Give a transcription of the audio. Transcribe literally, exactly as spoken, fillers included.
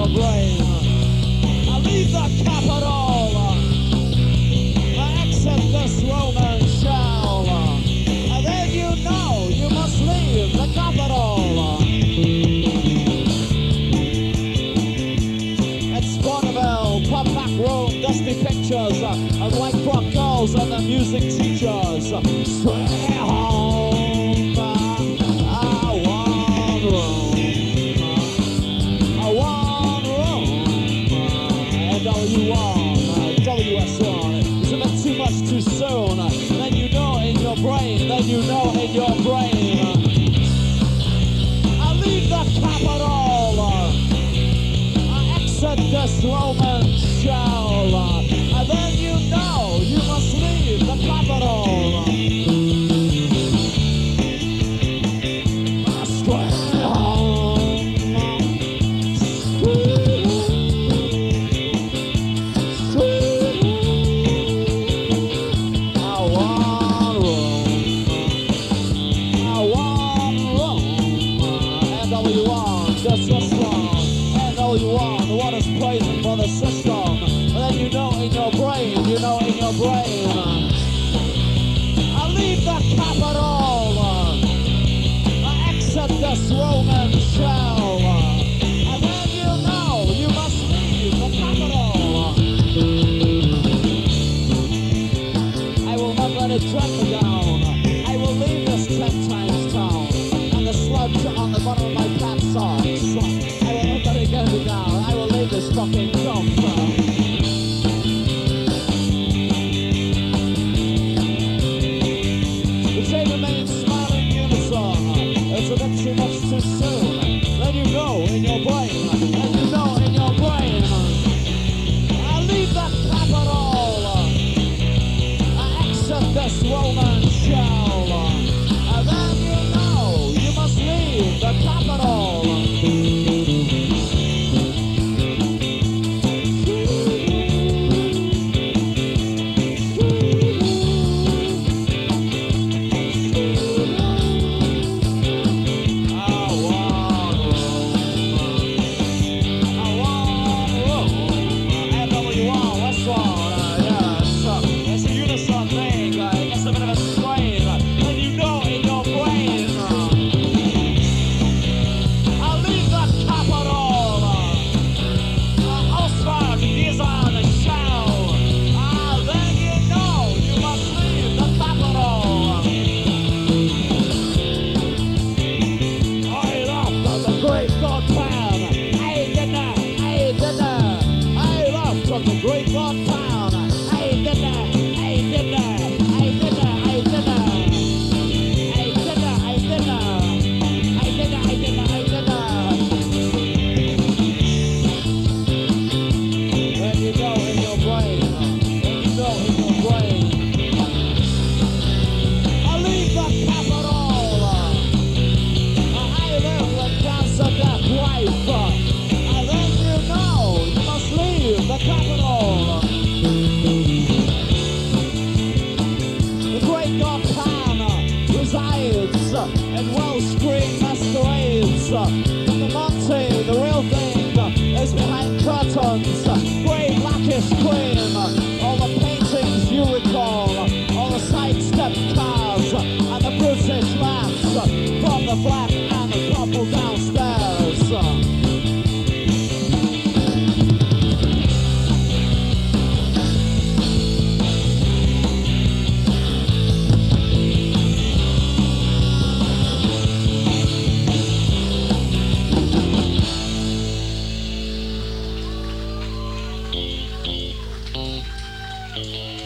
brain. I leave the capital. I exit this Roman shell. And then you know you must leave the capital. It's Bonneville, pub back room, dusty pictures of white frock girls and the music teachers. Stay home, I want room. I want room. And W one, W S one. It's a bit too much too soon. Then you know in your brain, then you know in your brain. I leave the capital. I exit this Roman shell. And then you know you must leave the capital. Straight home. Straight Straight I want room. I want room. N W one, just this one. N W one, the one is praising for the system. And then you know in your brain, you know in your brain. I leave the capital. I exit this Roman shell. And then you know you must leave the capital. I will not let it drag me down. I will leave this ten times town. And the sludge on the bottom of my pants socks. I will not let it get me down. I will leave this fucking dump. The train remains smiling unison. It's a bit too much too soon. Then you know in your brain. Then you know in your brain. I leave the capital. I exit this Roman shell. And then you know you must leave the capital. Thank you.